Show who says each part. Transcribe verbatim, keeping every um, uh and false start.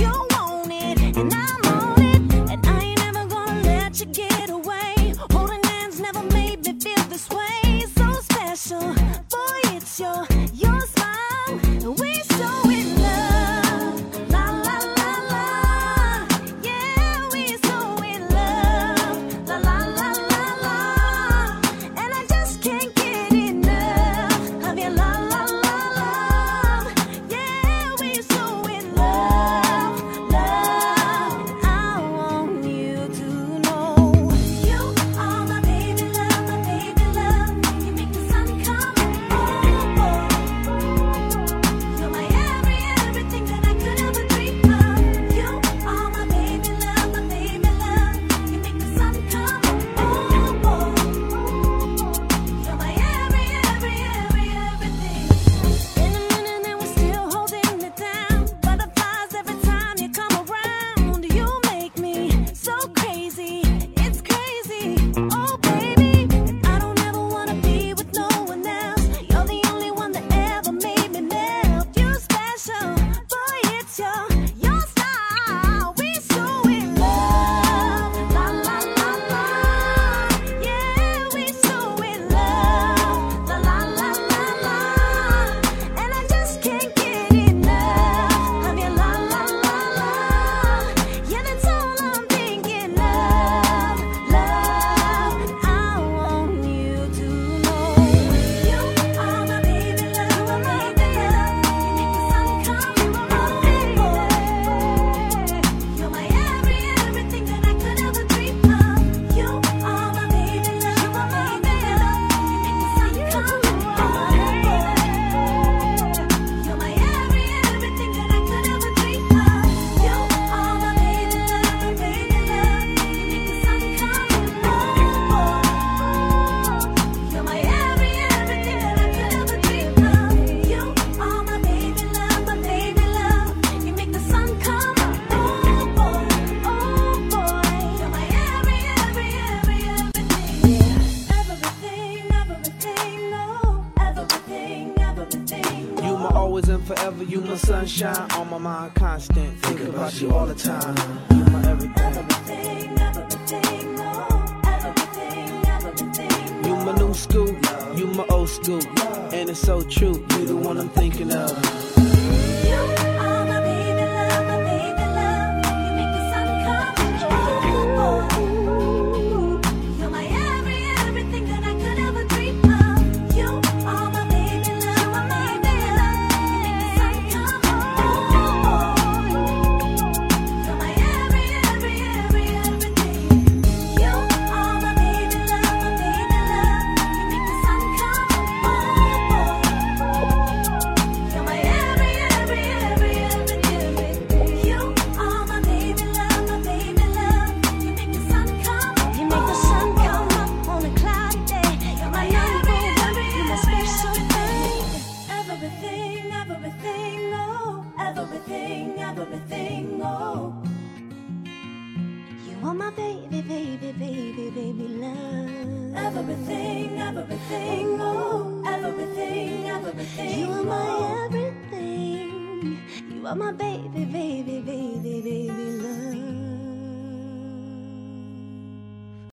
Speaker 1: You want it, and I'm on it, and I ain't never gonna let you get away. Holding hands never made me feel this way. So special, boy, it's your your smile, and we so in love. La la la la, yeah, we so in love. La la la la la, and I just can't get enough of your la la la love. Yeah, we so in love, love. And I want you to know you are my baby love, my baby love. You make the sun come. Oh boy, you're my every everything that I could ever dream of. You are my baby love, my baby love. You make the sun come. Oh boy, you're my every every every everything. In a minute and we're still holding it down. Butterflies every time you come around. You make me so crazy, it's crazy. Oh baby, and I don't ever wanna be with no one else. You're the only one that ever made me melt. You're special, boy, it's your your style. We so in love, la la la la. Yeah, we so in love, la la la la la. And I just can't get enough of your la la la la. Yeah, that's all I'm thinking of, love. And I want you to know you are my baby love, my baby love. You make the sun come. Oh boy, you're my every everything that I could ever dream of. You are my baby love, my baby love. You make the sun come. Oh boy, you're my every everything that I could ever dream of. You are my baby love, my baby love. You make the sun come. Oh boy, you're my every everything that I could ever dream of. You are my baby love, my baby love. You make the sun come. Oh boy, oh boy, you're my every every every everything. Everything, everything, no, everything, everything.
Speaker 2: You my always and forever, you my sunshine, on my mind constant. Thinking about you all the time. You my everything.
Speaker 1: Everything, everything, no, everything, everything.
Speaker 2: You my new school, you my old school, and it's so true. You the one I'm thinking of.
Speaker 1: You are my baby love, my baby love. You make the sun come. Oh boy, you're my every everything that I could ever dream of. You are my baby love, my baby love. You make the sun come. Oh boy, you're my every every every everything. You are my baby love, my baby love. You make the sun come. Oh boy. You're my every, every, every, everything. You are my baby love, my baby love. You make the sun come. You make the sun come up on a cloudy day. You're my every, every, you're my special thing. Everything, everything, oh, everything, everything, oh. You are my baby, baby, baby, baby love. Everything, everything, oh, everything, everything. You are my everything. You are my baby, baby,